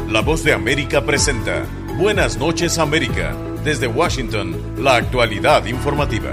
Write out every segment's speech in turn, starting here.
La Voz de América presenta Buenas noches América. Desde Washington, la actualidad informativa.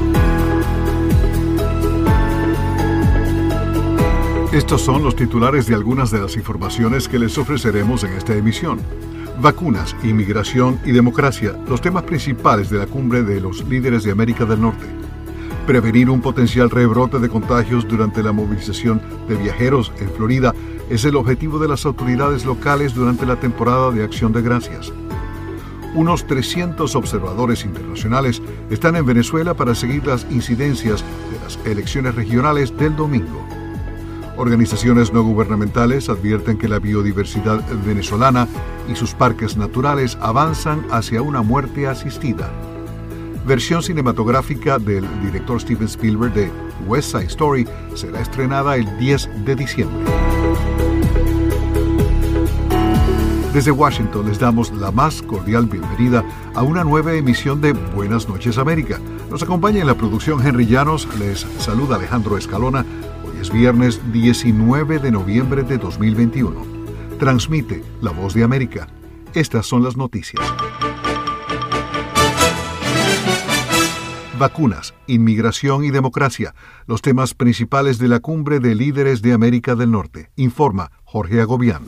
Estos son los titulares de algunas de las informaciones que les ofreceremos en esta emisión. Vacunas, inmigración y democracia, los temas principales de la cumbre de los líderes de América del Norte. Prevenir un potencial rebrote de contagios durante la movilización de viajeros en Florida es el objetivo de las autoridades locales durante la temporada de Acción de Gracias. Unos 300 observadores internacionales están en Venezuela para seguir las incidencias de las elecciones regionales del domingo. Organizaciones no gubernamentales advierten que la biodiversidad venezolana y sus parques naturales avanzan hacia una muerte asistida. Versión cinematográfica del director Steven Spielberg de West Side Story será estrenada el 10 de diciembre. Desde Washington les damos la más cordial bienvenida a una nueva emisión de Buenas noches América. Nos acompaña en la producción Henry Llanos, les saluda Alejandro Escalona. Hoy es viernes 19 de noviembre de 2021. Transmite La Voz de América. Estas son las noticias. Vacunas, inmigración y democracia, los temas principales de la cumbre de líderes de América del Norte. Informa Jorge Agobián.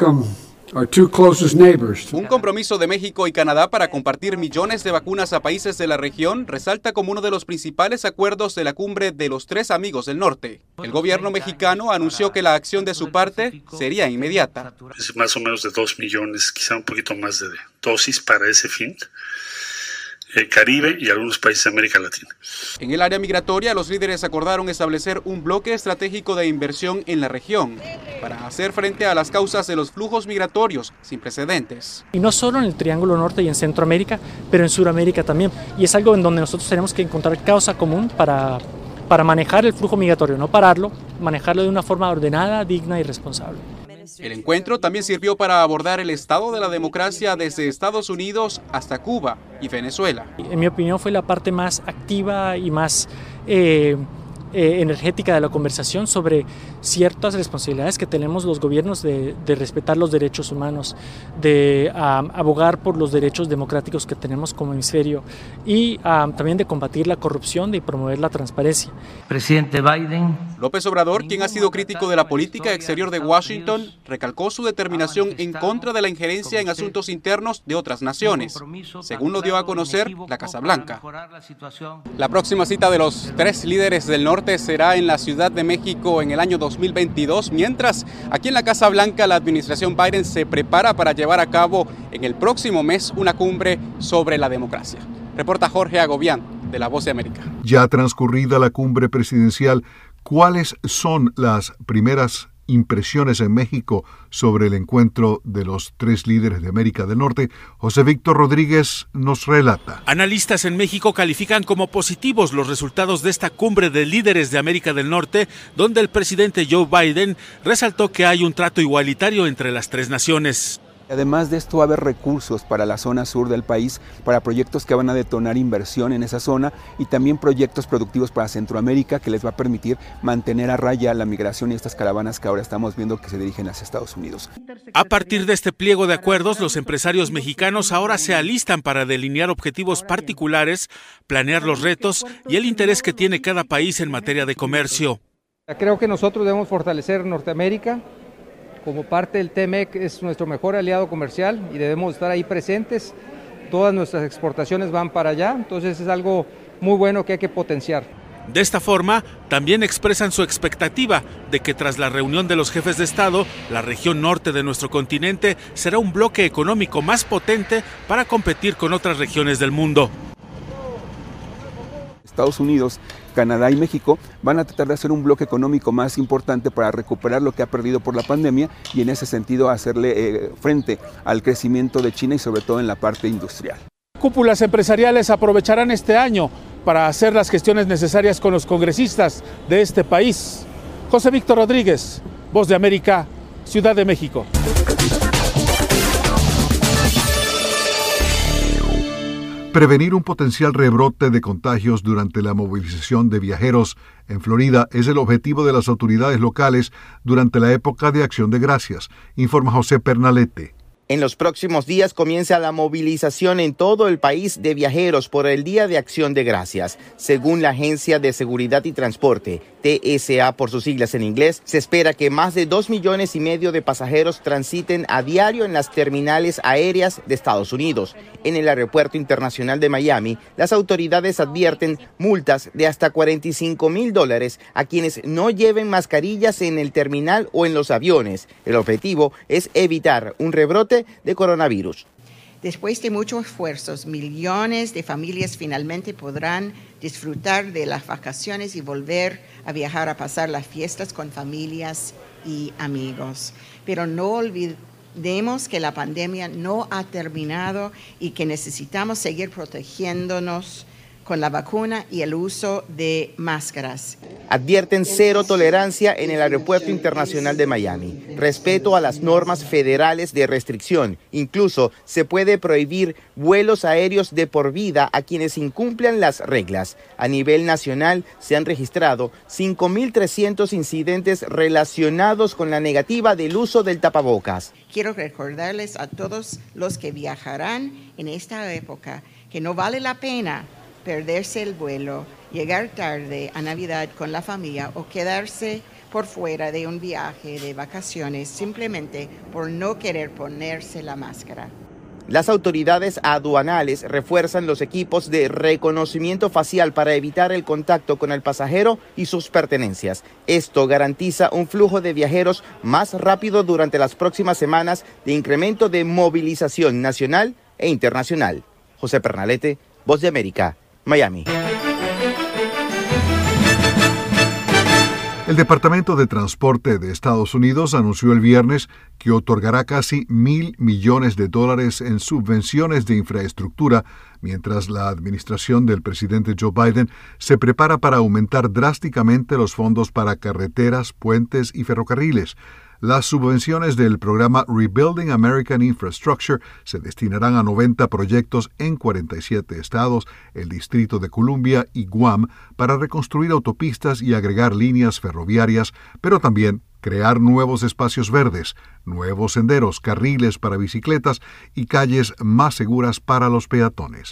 Un compromiso de México y Canadá para compartir millones de vacunas a países de la región resalta como uno de los principales acuerdos de la cumbre de los tres amigos del norte. El gobierno mexicano anunció que la acción de su parte sería inmediata. Es más o menos de 2 millones, quizá un poquito más de dosis para ese fin. Caribe y algunos países de América Latina. En el área migratoria, los líderes acordaron establecer un bloque estratégico de inversión en la región para hacer frente a las causas de los flujos migratorios sin precedentes. Y no solo en el Triángulo Norte y en Centroamérica, pero en Sudamérica también. Y es algo en donde nosotros tenemos que encontrar causa común para manejar el flujo migratorio, no pararlo, manejarlo de una forma ordenada, digna y responsable. El encuentro también sirvió para abordar el estado de la democracia desde Estados Unidos hasta Cuba y Venezuela. En mi opinión fue la parte más activa y más energética de la conversación sobre ciertas responsabilidades que tenemos los gobiernos de respetar los derechos humanos, de abogar por los derechos democráticos que tenemos como hemisferio y también de combatir la corrupción y promover la transparencia. Presidente Biden. López Obrador, quien ha sido crítico de la política exterior de Washington, recalcó su determinación en contra de la injerencia en asuntos internos de otras naciones, según lo dio a conocer la Casa Blanca. La próxima cita de los tres líderes del norte será en la Ciudad de México en el año 2022, mientras aquí en la Casa Blanca la administración Biden se prepara para llevar a cabo en el próximo mes una cumbre sobre la democracia. Reporta Jorge Agobián, de La Voz de América. Ya transcurrida la cumbre presidencial, ¿cuáles son las primeras impresiones en México sobre el encuentro de los tres líderes de América del Norte? José Víctor Rodríguez nos relata. Analistas en México califican como positivos los resultados de esta cumbre de líderes de América del Norte, donde el presidente Joe Biden resaltó que hay un trato igualitario entre las tres naciones. Además de esto va a haber recursos para la zona sur del país, para proyectos que van a detonar inversión en esa zona y también proyectos productivos para Centroamérica que les va a permitir mantener a raya la migración y estas caravanas que ahora estamos viendo que se dirigen hacia Estados Unidos. A partir de este pliego de acuerdos, los empresarios mexicanos ahora se alistan para delinear objetivos particulares, planear los retos y el interés que tiene cada país en materia de comercio. Creo que nosotros debemos fortalecer Norteamérica. Como parte del TMEC es nuestro mejor aliado comercial y debemos estar ahí presentes. Todas nuestras exportaciones van para allá, entonces es algo muy bueno que hay que potenciar. De esta forma, también expresan su expectativa de que tras la reunión de los jefes de Estado, la región norte de nuestro continente será un bloque económico más potente para competir con otras regiones del mundo. Estados Unidos, Canadá y México van a tratar de hacer un bloque económico más importante para recuperar lo que ha perdido por la pandemia y en ese sentido hacerle frente al crecimiento de China y sobre todo en la parte industrial. Cúpulas empresariales aprovecharán este año para hacer las gestiones necesarias con los congresistas de este país. José Víctor Rodríguez, Voz de América, Ciudad de México. Prevenir un potencial rebrote de contagios durante la movilización de viajeros en Florida es el objetivo de las autoridades locales durante la época de Acción de Gracias, informa José Pernalete. En los próximos días comienza la movilización en todo el país de viajeros por el Día de Acción de Gracias. Según la Agencia de Seguridad y Transporte, TSA por sus siglas en inglés, se espera que más de 2,5 millones de pasajeros transiten a diario en las terminales aéreas de Estados Unidos. En el Aeropuerto Internacional de Miami, las autoridades advierten multas de hasta $45,000 a quienes no lleven mascarillas en el terminal o en los aviones. El objetivo es evitar un rebrote de coronavirus. Después de muchos esfuerzos, millones de familias finalmente podrán disfrutar de las vacaciones y volver a viajar a pasar las fiestas con familias y amigos. Pero no olvidemos que la pandemia no ha terminado y que necesitamos seguir protegiéndonos con la vacuna y el uso de máscaras. Advierten cero tolerancia en el Aeropuerto Internacional de Miami. Respeto a las normas federales de restricción. Incluso se puede prohibir vuelos aéreos de por vida a quienes incumplan las reglas. A nivel nacional se han registrado 5,300 incidentes relacionados con la negativa del uso del tapabocas. Quiero recordarles a todos los que viajarán en esta época que no vale la pena perderse el vuelo, llegar tarde a Navidad con la familia o quedarse por fuera de un viaje de vacaciones simplemente por no querer ponerse la máscara. Las autoridades aduanales refuerzan los equipos de reconocimiento facial para evitar el contacto con el pasajero y sus pertenencias. Esto garantiza un flujo de viajeros más rápido durante las próximas semanas de incremento de movilización nacional e internacional. José Pernalete, Voz de América, Miami. El Departamento de Transporte de Estados Unidos anunció el viernes que otorgará casi $1,000 millones en subvenciones de infraestructura, mientras la administración del presidente Joe Biden se prepara para aumentar drásticamente los fondos para carreteras, puentes y ferrocarriles. Las subvenciones del programa Rebuilding American Infrastructure se destinarán a 90 proyectos en 47 estados, el Distrito de Columbia y Guam para reconstruir autopistas y agregar líneas ferroviarias, pero también crear nuevos espacios verdes, nuevos senderos, carriles para bicicletas y calles más seguras para los peatones.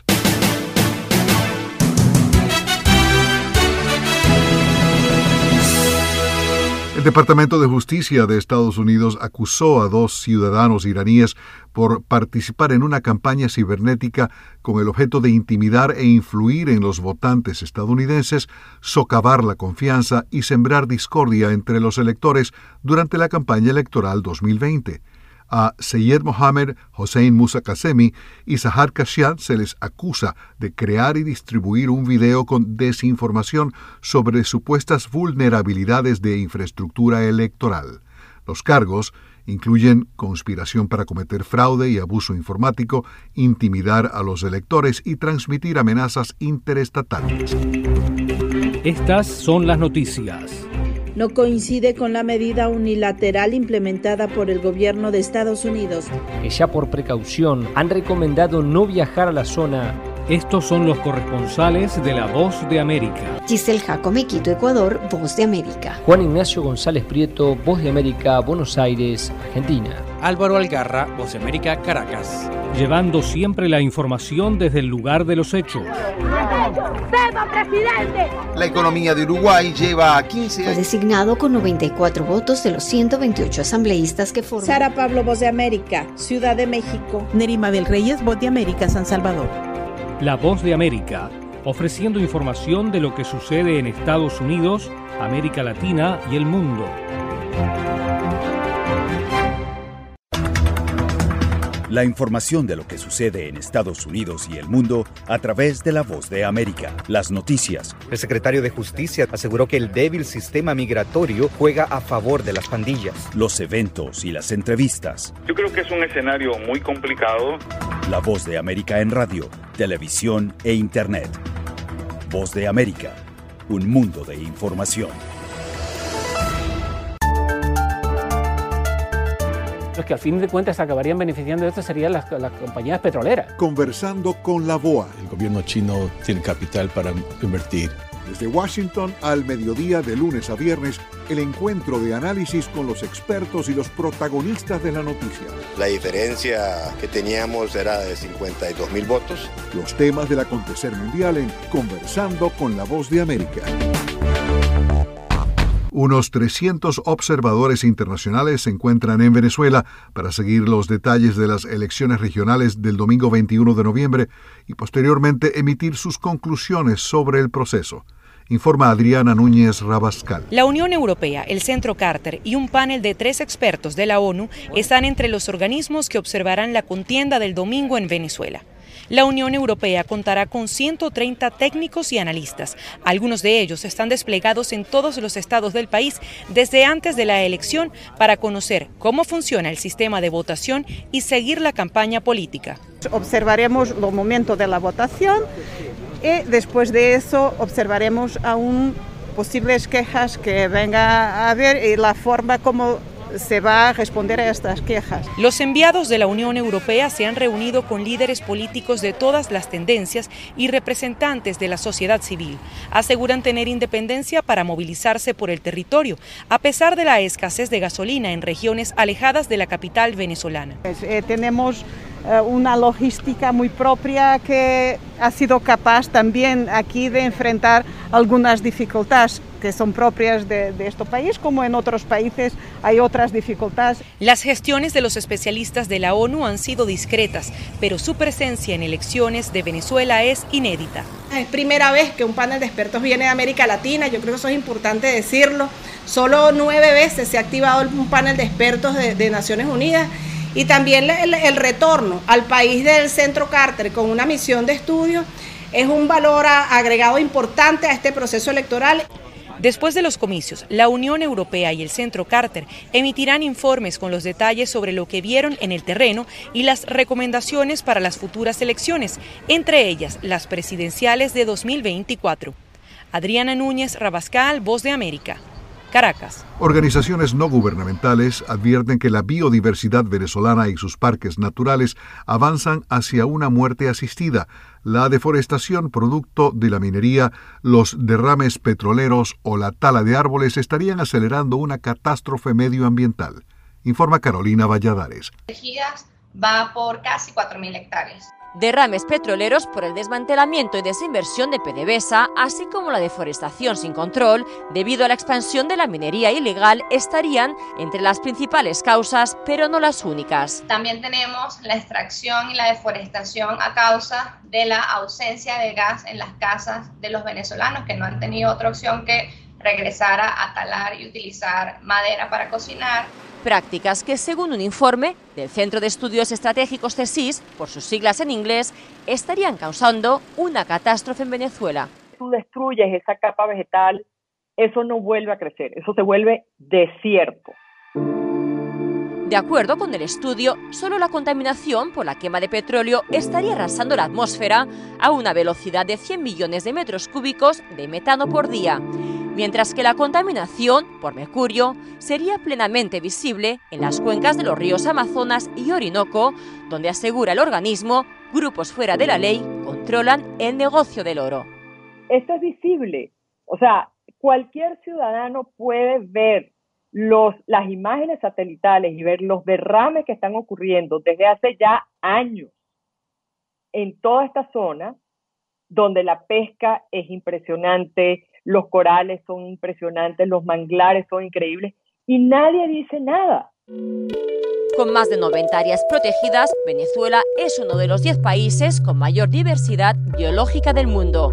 El Departamento de Justicia de Estados Unidos acusó a 2 ciudadanos iraníes por participar en una campaña cibernética con el objeto de intimidar e influir en los votantes estadounidenses, socavar la confianza y sembrar discordia entre los electores durante la campaña electoral 2020. A Seyed Mohammed Hossein Musa Kazemi y Zahar Khashoggi se les acusa de crear y distribuir un video con desinformación sobre supuestas vulnerabilidades de infraestructura electoral. Los cargos incluyen conspiración para cometer fraude y abuso informático, intimidar a los electores y transmitir amenazas interestatales. Estas son las noticias. No coincide con la medida unilateral implementada por el gobierno de Estados Unidos, que ya por precaución han recomendado no viajar a la zona. Estos son los corresponsales de La Voz de América. Giselle Jacome, Quito, Ecuador, Voz de América. Juan Ignacio González Prieto, Voz de América, Buenos Aires, Argentina. Álvaro Algarra, Voz de América, Caracas. Llevando siempre la información desde el lugar de los hechos. ¡Viva, presidente! La economía de Uruguay lleva 15 años. Fue designado con 94 votos de los 128 asambleístas que forman. Sara Pablo, Voz de América, Ciudad de México. Nerima Bel Reyes, Voz de América, San Salvador. La Voz de América, ofreciendo información de lo que sucede en Estados Unidos, América Latina y el mundo. La información de lo que sucede en Estados Unidos y el mundo a través de La Voz de América. Las noticias. El secretario de Justicia aseguró que el débil sistema migratorio juega a favor de las pandillas. Los eventos y las entrevistas. Yo creo que es un escenario muy complicado. La Voz de América en radio, televisión e internet. Voz de América, un mundo de información. Los que al fin de cuentas acabarían beneficiando de esto serían las compañías petroleras. Conversando con la BOA. El gobierno chino tiene capital para invertir Desde Washington al mediodía de lunes a viernes, el encuentro de análisis con los expertos y los protagonistas de la noticia. La diferencia que teníamos era de 52.000 votos. Los temas del acontecer mundial en Conversando con la Voz de América. Unos 300 observadores internacionales se encuentran en Venezuela para seguir los detalles de las elecciones regionales del domingo 21 de noviembre y posteriormente emitir sus conclusiones sobre el proceso. Informa Adriana Núñez Rabascal. La Unión Europea, el Centro Carter y un panel de 3 expertos de la ONU están entre los organismos que observarán la contienda del domingo en Venezuela. La Unión Europea contará con 130 técnicos y analistas. Algunos de ellos están desplegados en todos los estados del país desde antes de la elección para conocer cómo funciona el sistema de votación y seguir la campaña política. Observaremos los momentos de la votación y después de eso observaremos aún posibles quejas que venga a haber y la forma como se va a responder a estas quejas. Los enviados de la Unión Europea se han reunido con líderes políticos de todas las tendencias y representantes de la sociedad civil. Aseguran tener independencia para movilizarse por el territorio, a pesar de la escasez de gasolina en regiones alejadas de la capital venezolana. Tenemos una logística muy propia que ha sido capaz también aquí de enfrentar algunas dificultades que son propias de este país, como en otros países hay otras dificultades. Las gestiones de los especialistas de la ONU han sido discretas, pero su presencia en elecciones de Venezuela es inédita. Es primera vez que un panel de expertos viene de América Latina, yo creo que eso es importante decirlo. Solo 9 veces se ha activado un panel de expertos de Naciones Unidas. Y también el retorno al país del Centro Carter con una misión de estudio es un valor agregado importante a este proceso electoral. Después de los comicios, la Unión Europea y el Centro Carter emitirán informes con los detalles sobre lo que vieron en el terreno y las recomendaciones para las futuras elecciones, entre ellas las presidenciales de 2024. Adriana Núñez Rabascal, Voz de América. Caracas. Organizaciones no gubernamentales advierten que la biodiversidad venezolana y sus parques naturales avanzan hacia una muerte asistida. La deforestación producto de la minería, los derrames petroleros o la tala de árboles estarían acelerando una catástrofe medioambiental. Informa Carolina Valladares. Va por casi 4.000 hectáreas. Derrames petroleros por el desmantelamiento y desinversión de PDVSA, así como la deforestación sin control debido a la expansión de la minería ilegal, estarían entre las principales causas, pero no las únicas. También tenemos la extracción y la deforestación a causa de la ausencia de gas en las casas de los venezolanos, que no han tenido otra opción que regresar a talar y utilizar madera para cocinar. Prácticas que, según un informe del Centro de Estudios Estratégicos CESIS, por sus siglas en inglés, estarían causando una catástrofe en Venezuela. Tú destruyes esa capa vegetal, eso no vuelve a crecer, eso se vuelve desierto. De acuerdo con el estudio, solo la contaminación por la quema de petróleo estaría arrasando la atmósfera a una velocidad de 100 millones de metros cúbicos de metano por día, mientras que la contaminación por mercurio sería plenamente visible en las cuencas de los ríos Amazonas y Orinoco, donde, asegura el organismo, grupos fuera de la ley controlan el negocio del oro. Esto es visible, o sea, cualquier ciudadano puede ver las imágenes satelitales y ver los derrames que están ocurriendo desde hace ya años en toda esta zona, donde la pesca es impresionante, los corales son impresionantes, los manglares son increíbles y nadie dice nada. Con más de 90 áreas protegidas, Venezuela es uno de los 10 países con mayor diversidad biológica del mundo.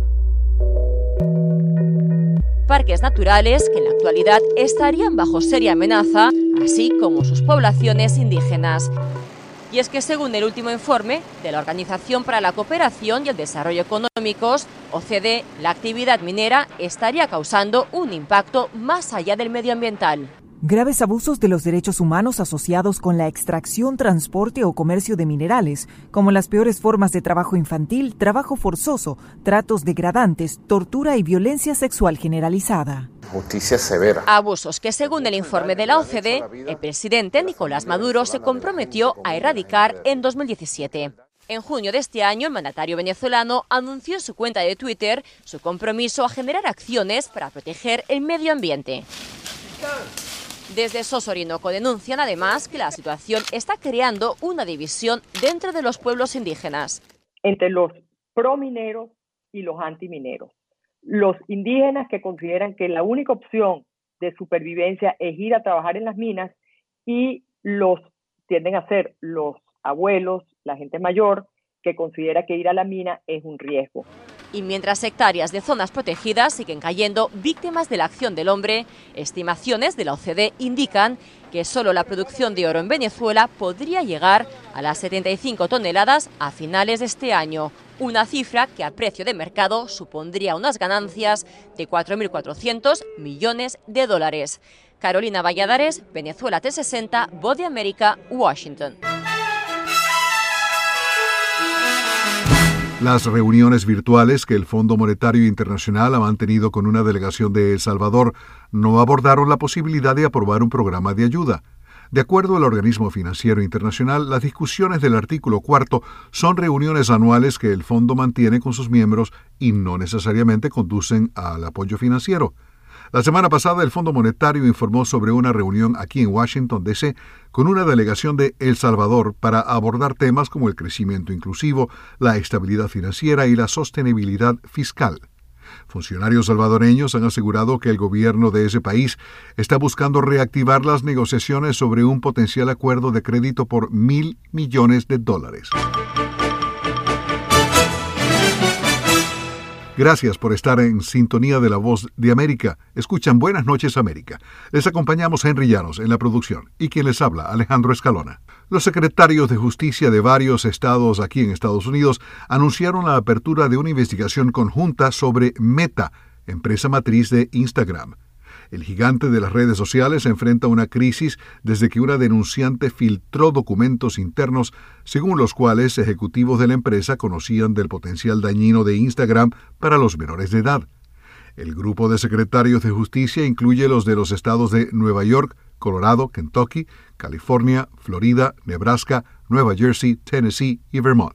Parques naturales que en la actualidad estarían bajo seria amenaza, así como sus poblaciones indígenas. Y es que, según el último informe de la Organización para la Cooperación y el Desarrollo Económicos, OCDE, la actividad minera estaría causando un impacto más allá del medioambiental. Graves abusos de los derechos humanos asociados con la extracción, transporte o comercio de minerales, como las peores formas de trabajo infantil, trabajo forzoso, tratos degradantes, tortura y violencia sexual generalizada. Justicia severa. Abusos que, según el informe de la OCDE, el presidente Nicolás Maduro se comprometió a erradicar en 2017. En junio de este año, el mandatario venezolano anunció en su cuenta de Twitter su compromiso a generar acciones para proteger el medio ambiente. Desde SOS Orinoco denuncian además que la situación está creando una división dentro de los pueblos indígenas. Entre los promineros y los antimineros. Los indígenas que consideran que la única opción de supervivencia es ir a trabajar en las minas y los tienden a ser los abuelos, la gente mayor, que considera que ir a la mina es un riesgo. Y mientras hectáreas de zonas protegidas siguen cayendo víctimas de la acción del hombre, estimaciones de la OCDE indican que solo la producción de oro en Venezuela podría llegar a las 75 toneladas a finales de este año, una cifra que a precio de mercado supondría unas ganancias de 4.400 millones de dólares. Carolina Valladares, Venezuela 360, Voz de América, Washington. Las reuniones virtuales que el Fondo Monetario Internacional ha mantenido con una delegación de El Salvador no abordaron la posibilidad de aprobar un programa de ayuda. De acuerdo al organismo financiero internacional, las discusiones del artículo 4 son reuniones anuales que el fondo mantiene con sus miembros y no necesariamente conducen al apoyo financiero. La semana pasada, el Fondo Monetario informó sobre una reunión aquí en Washington, D.C., con una delegación de El Salvador para abordar temas como el crecimiento inclusivo, la estabilidad financiera y la sostenibilidad fiscal. Funcionarios salvadoreños han asegurado que el gobierno de ese país está buscando reactivar las negociaciones sobre un potencial acuerdo de crédito por $1.000 millones. Gracias por estar en sintonía de La Voz de América. Escuchan Buenas noches, América. Les acompañamos Henry Llanos en la producción y quien les habla, Alejandro Escalona. Los secretarios de justicia de varios estados aquí en Estados Unidos anunciaron la apertura de una investigación conjunta sobre Meta, empresa matriz de Instagram. El gigante de las redes sociales enfrenta una crisis desde que una denunciante filtró documentos internos según los cuales ejecutivos de la empresa conocían del potencial dañino de Instagram para los menores de edad. El grupo de secretarios de justicia incluye los de los estados de Nueva York, Colorado, Kentucky, California, Florida, Nebraska, Nueva Jersey, Tennessee y Vermont.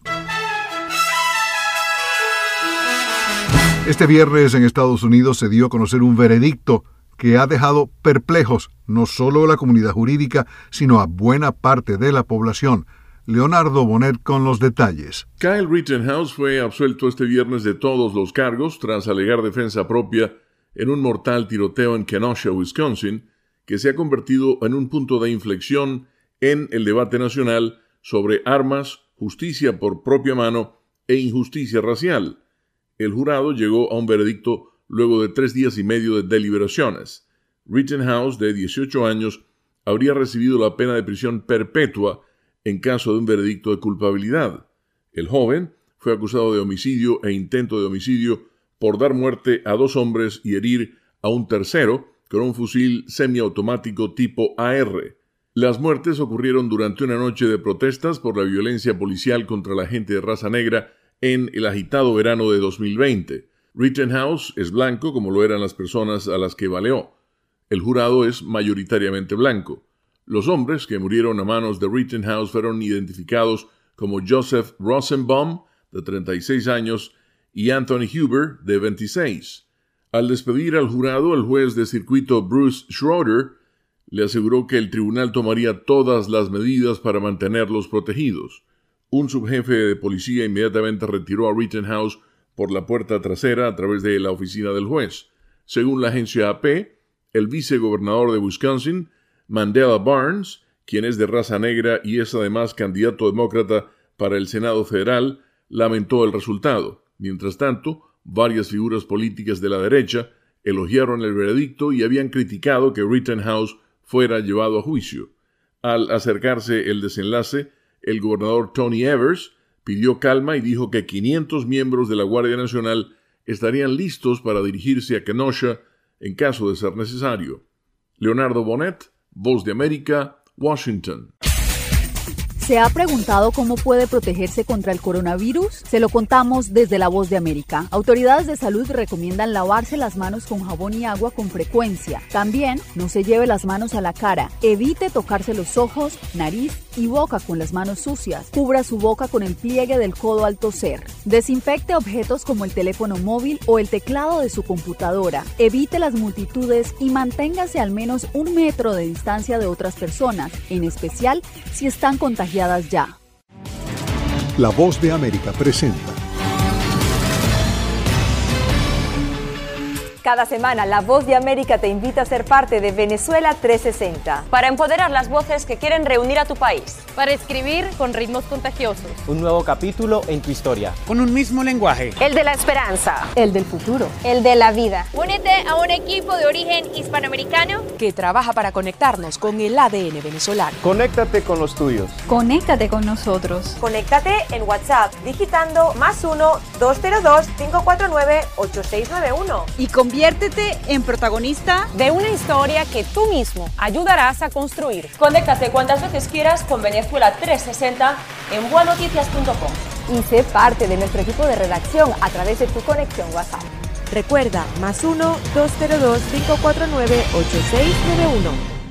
Este viernes en Estados Unidos se dio a conocer un veredicto que ha dejado perplejos no solo a la comunidad jurídica, sino a buena parte de la población. Leonardo Bonet con los detalles. Kyle Rittenhouse fue absuelto este viernes de todos los cargos tras alegar defensa propia en un mortal tiroteo en Kenosha, Wisconsin, que se ha convertido en un punto de inflexión en el debate nacional sobre armas, justicia por propia mano e injusticia racial. El jurado llegó a un veredicto luego de 3 días y medio de deliberaciones. Rittenhouse, de 18 años, habría recibido la pena de prisión perpetua en caso de un veredicto de culpabilidad. El joven fue acusado de homicidio e intento de homicidio por dar muerte a 2 hombres y herir a un tercero con un fusil semiautomático tipo AR. Las muertes ocurrieron durante una noche de protestas por la violencia policial contra la gente de raza negra en el agitado verano de 2020. Rittenhouse es blanco como lo eran las personas a las que baleó. El jurado es mayoritariamente blanco. Los hombres que murieron a manos de Rittenhouse fueron identificados como Joseph Rosenbaum, de 36 años, y Anthony Huber, de 26. Al despedir al jurado, el juez de circuito Bruce Schroeder le aseguró que el tribunal tomaría todas las medidas para mantenerlos protegidos. Un subjefe de policía inmediatamente retiró a Rittenhouse por la puerta trasera a través de la oficina del juez. Según la agencia AP, el vicegobernador de Wisconsin, Mandela Barnes, quien es de raza negra y es además candidato demócrata para el Senado federal, lamentó el resultado. Mientras tanto, varias figuras políticas de la derecha elogiaron el veredicto y habían criticado que Rittenhouse fuera llevado a juicio. Al acercarse el desenlace, el gobernador Tony Evers pidió calma y dijo que 500 miembros de la Guardia Nacional estarían listos para dirigirse a Kenosha en caso de ser necesario. Leonardo Bonet, Voz de América, Washington. ¿Se ha preguntado cómo puede protegerse contra el coronavirus? Se lo contamos desde La Voz de América. Autoridades de salud recomiendan lavarse las manos con jabón y agua con frecuencia. También no se lleve las manos a la cara. Evite tocarse los ojos, nariz y boca con las manos sucias. Cubra su boca con el pliegue del codo al toser. Desinfecte objetos como el teléfono móvil o el teclado de su computadora. Evite las multitudes y manténgase al menos 1 metro de distancia de otras personas, en especial si están contagiadas ya. La Voz de América presenta. Cada semana, La Voz de América te invita a ser parte de Venezuela 360. Para empoderar las voces que quieren reunir a tu país. Para escribir con ritmos contagiosos. Un nuevo capítulo en tu historia. Con un mismo lenguaje. El de la esperanza. El del futuro. El de la vida. Únete a un equipo de origen hispanoamericano que trabaja para conectarnos con el ADN venezolano. Conéctate con los tuyos. Conéctate con nosotros. Conéctate en WhatsApp digitando +1-202-549-8691. Y conviértete en protagonista de una historia que tú mismo ayudarás a construir. Conéctate cuantas veces quieras con Venezuela 360 en buenoticias.com. Y sé parte de nuestro equipo de redacción a través de tu conexión WhatsApp. Recuerda, +1-202-549-8691.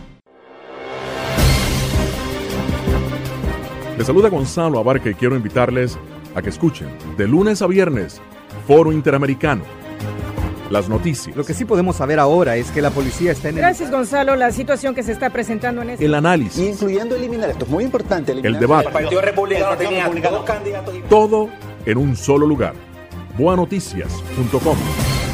Les saluda Gonzalo Abarca y quiero invitarles a que escuchen de lunes a viernes Foro Interamericano. Las noticias. Lo que sí podemos saber ahora es que la policía está en Gracias, Gonzalo. La situación que se está presentando en el análisis. Incluyendo eliminar, esto es muy importante. El debate. El Partido Republicano tenía 2 candidatos. Todo en un solo lugar. buenoticias.com.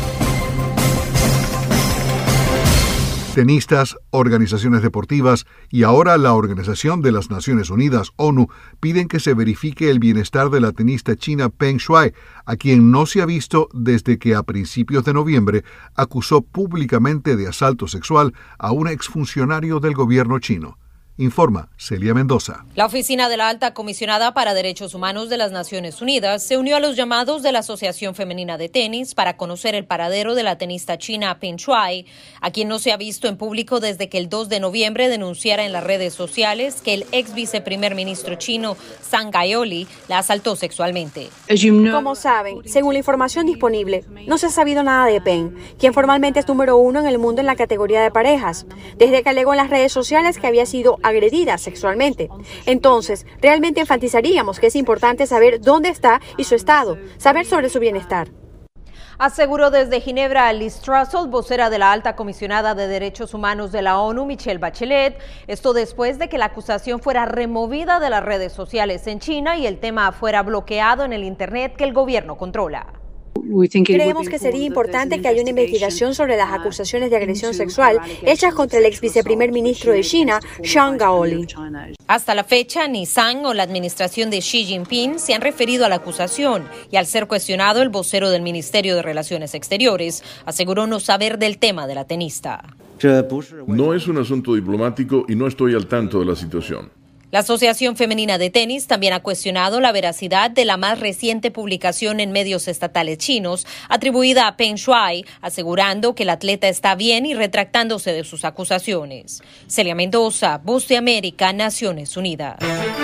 Tenistas, organizaciones deportivas y ahora la Organización de las Naciones Unidas, ONU, piden que se verifique el bienestar de la tenista china Peng Shuai, a quien no se ha visto desde que a principios de noviembre acusó públicamente de asalto sexual a un exfuncionario del gobierno chino. Informa Celia Mendoza. La Oficina de la Alta Comisionada para Derechos Humanos de las Naciones Unidas se unió a los llamados de la Asociación Femenina de Tenis para conocer el paradero de la tenista china Peng Shuai, a quien no se ha visto en público desde que el 2 de noviembre denunciara en las redes sociales que el ex viceprimer ministro chino Zhang Gaoli la asaltó sexualmente. Como saben, según la información disponible, no se ha sabido nada de Peng, quien formalmente es número 1 en el mundo en la categoría de parejas, desde que alegó en las redes sociales que había sido agredida sexualmente. Entonces, realmente enfatizaríamos que es importante saber dónde está y su estado, saber sobre su bienestar. Aseguró desde Ginebra Liz Trussell, vocera de la Alta Comisionada de Derechos Humanos de la ONU, Michelle Bachelet, esto después de que la acusación fuera removida de las redes sociales en China y el tema fuera bloqueado en el Internet que el gobierno controla. Creemos que sería importante que haya una investigación sobre las acusaciones de agresión sexual hechas contra el ex viceprimer ministro de China, Zhang Gaoli. Hasta la fecha, ni Zhang o la administración de Xi Jinping se han referido a la acusación y al ser cuestionado, el vocero del Ministerio de Relaciones Exteriores aseguró no saber del tema de la tenista. No es un asunto diplomático y no estoy al tanto de la situación. La Asociación Femenina de Tenis también ha cuestionado la veracidad de la más reciente publicación en medios estatales chinos atribuida a Peng Shuai, asegurando que el atleta está bien y retractándose de sus acusaciones. Celia Mendoza, Voz de América, Naciones Unidas.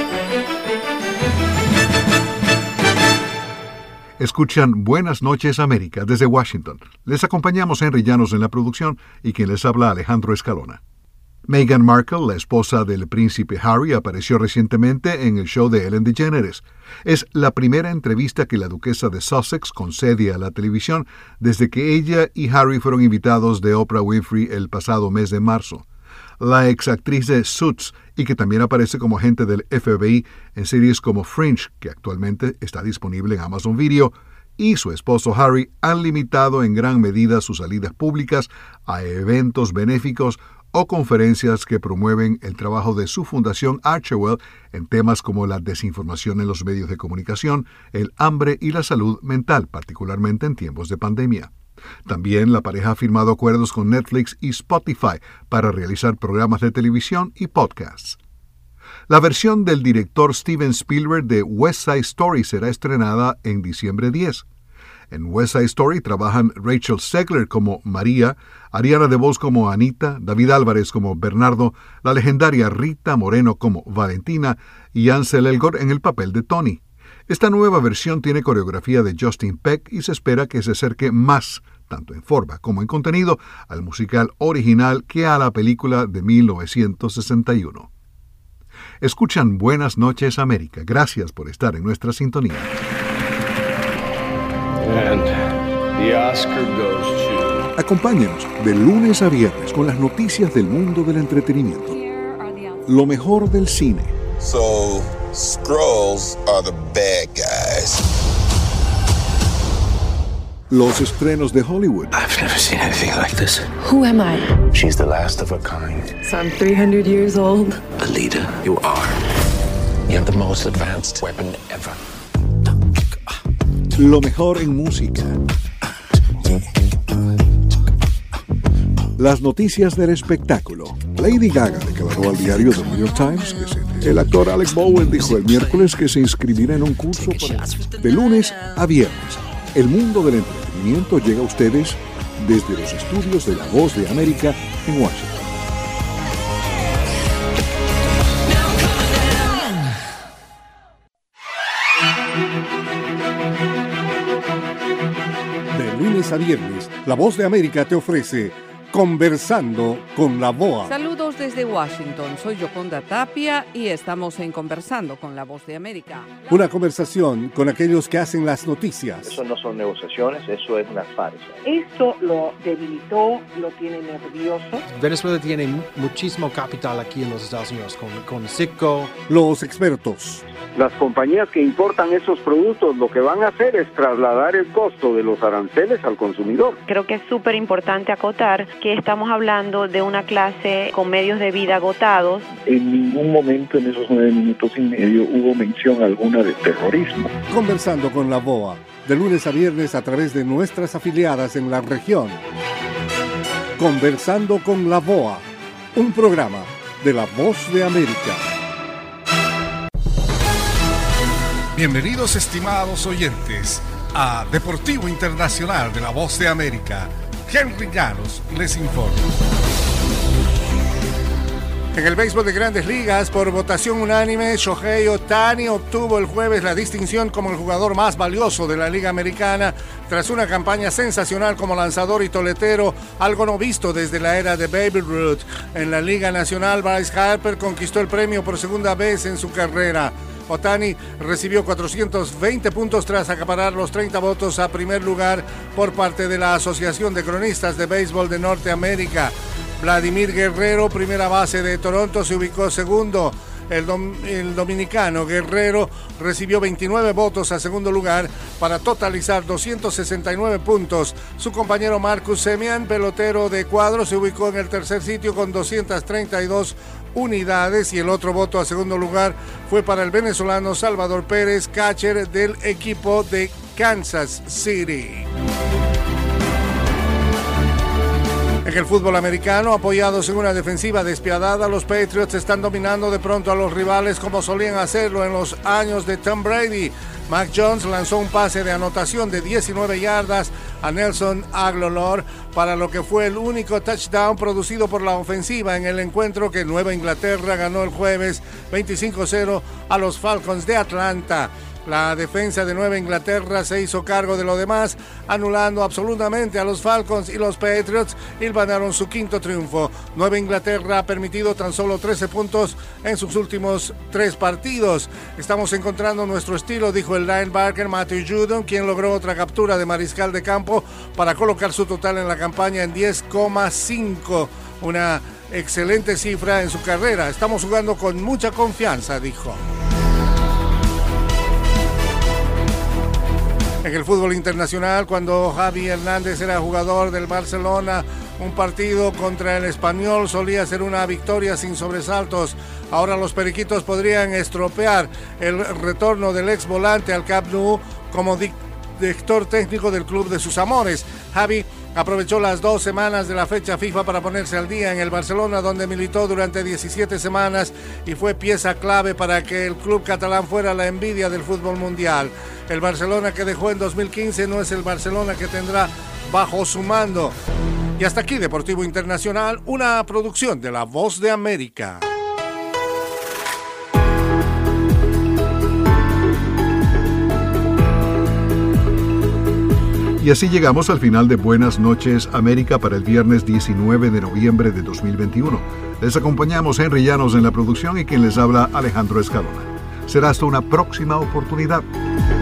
Escuchan Buenas noches América desde Washington. Les acompañamos Henry Llanos en la producción y quien les habla Alejandro Escalona. Meghan Markle, la esposa del príncipe Harry, apareció recientemente en el show de Ellen DeGeneres. Es la primera entrevista que la duquesa de Sussex concede a la televisión desde que ella y Harry fueron invitados de Oprah Winfrey el pasado mes de marzo. La exactriz de Suits, y que también aparece como agente del FBI en series como Fringe, que actualmente está disponible en Amazon Video, y su esposo Harry han limitado en gran medida sus salidas públicas a eventos benéficos o conferencias que promueven el trabajo de su fundación Archewell en temas como la desinformación en los medios de comunicación, el hambre y la salud mental, particularmente en tiempos de pandemia. También la pareja ha firmado acuerdos con Netflix y Spotify para realizar programas de televisión y podcasts. La versión del director Steven Spielberg de West Side Story será estrenada en diciembre 10. En West Side Story trabajan Rachel Zegler como María, Ariana DeVos como Anita, David Álvarez como Bernardo, la legendaria Rita Moreno como Valentina y Ansel Elgort en el papel de Tony. Esta nueva versión tiene coreografía de Justin Peck y se espera que se acerque más, tanto en forma como en contenido, al musical original que a la película de 1961. Escuchan Buenas noches, América. Gracias por estar en nuestra sintonía. And the Oscar goes to... Acompáñenos de lunes a viernes con las noticias del mundo del entretenimiento. Lo mejor del cine. So, Skrulls are the bad guys. Los estrenos de Hollywood. I've never seen anything like this. Who am I? She's the last of her kind. So I'm 300 years old. Alita, you are. You have the most advanced weapon ever. Lo mejor en música. Las noticias del espectáculo. Lady Gaga declaró al diario The New York Times que el actor Alec Bowen dijo el miércoles que se inscribirá en un curso de lunes a viernes. El mundo del entretenimiento llega a ustedes desde los estudios de La Voz de América en Washington. De lunes a viernes, La Voz de América te ofrece Conversando con la VOA. Saludos desde Washington, soy Yoconda Tapia y estamos en Conversando con la Voz de América. Una conversación con aquellos que hacen las noticias. Eso no son negociaciones, eso es una farsa. Esto lo debilitó, lo tiene nervioso. Venezuela tiene muchísimo capital aquí en los Estados Unidos, con Citgo. Los expertos. Las compañías que importan esos productos lo que van a hacer es trasladar el costo de los aranceles al consumidor. Creo que es súper importante acotar que estamos hablando de una clase con medios de vida agotados. En ningún momento en esos 9 minutos y medio hubo mención alguna de terrorismo. Conversando con la VOA, de lunes a viernes a través de nuestras afiliadas en la región. Conversando con la VOA, un programa de La Voz de América. Bienvenidos, estimados oyentes, a Deportivo Internacional de La Voz de América. Henry Llanos les informa. En el béisbol de Grandes Ligas, por votación unánime, Shohei Ohtani obtuvo el jueves la distinción como el jugador más valioso de la Liga Americana tras una campaña sensacional como lanzador y toletero, algo no visto desde la era de Babe Ruth. En la Liga Nacional, Bryce Harper conquistó el premio por segunda vez en su carrera. Ohtani recibió 420 puntos tras acaparar los 30 votos a primer lugar por parte de la Asociación de Cronistas de Béisbol de Norteamérica. Vladimir Guerrero, primera base de Toronto, se ubicó segundo. El dominicano Guerrero recibió 29 votos a segundo lugar para totalizar 269 puntos. Su compañero Marcus Semien, pelotero de cuadro, se ubicó en el tercer sitio con 232 unidades y el otro voto a segundo lugar fue para el venezolano Salvador Pérez, catcher del equipo de Kansas City. En el fútbol americano, apoyados en una defensiva despiadada, los Patriots están dominando de pronto a los rivales como solían hacerlo en los años de Tom Brady. Mac Jones lanzó un pase de anotación de 19 yardas a Nelson Agholor para lo que fue el único touchdown producido por la ofensiva en el encuentro que Nueva Inglaterra ganó el jueves 25-0 a los Falcons de Atlanta. La defensa de Nueva Inglaterra se hizo cargo de lo demás, anulando absolutamente a los Falcons y los Patriots y ganaron su quinto triunfo. Nueva Inglaterra ha permitido tan solo 13 puntos en sus últimos 3 partidos. Estamos encontrando nuestro estilo, dijo el linebacker Matthew Judon, quien logró otra captura de mariscal de campo para colocar su total en la campaña en 10,5. Una excelente cifra en su carrera. Estamos jugando con mucha confianza, dijo. En el fútbol internacional, cuando Javi Hernández era jugador del Barcelona, un partido contra el Español solía ser una victoria sin sobresaltos. Ahora los periquitos podrían estropear el retorno del ex volante al Camp Nou como director técnico del club de sus amores. Javi aprovechó las 2 semanas de la fecha FIFA para ponerse al día en el Barcelona, donde militó durante 17 semanas y fue pieza clave para que el club catalán fuera la envidia del fútbol mundial. El Barcelona que dejó en 2015 no es el Barcelona que tendrá bajo su mando. Y hasta aquí Deportivo Internacional, una producción de La Voz de América. Y así llegamos al final de Buenas Noches América para el viernes 19 de noviembre de 2021. Les acompañamos Henry Llanos en la producción y quien les habla Alejandro Escalona. Será hasta una próxima oportunidad.